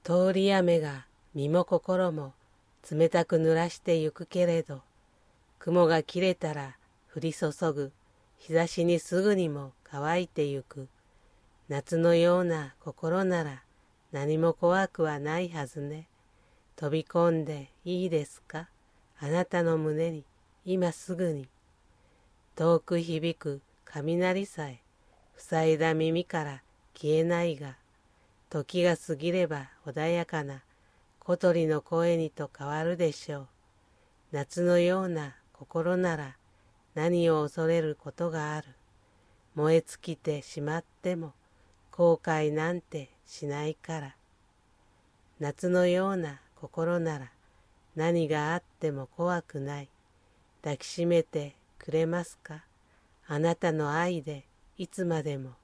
通り雨が身も心も冷たく濡らしてゆくけれど、雲が切れたら降り注ぐ日差しにすぐにも乾いてゆく。夏のような心なら何も怖くはないはずね。飛び込んでいいですか、あなたの胸に今すぐに。遠く響く雷さえ塞いだ耳から消えないが、時が過ぎれば穏やかな小鳥の声にと変わるでしょう。夏のような心なら何を恐れることがある。燃え尽きてしまっても後悔なんてしないから。夏のような心なら何があっても怖くない。抱きしめてくれますか、あなたの愛でいつまでも。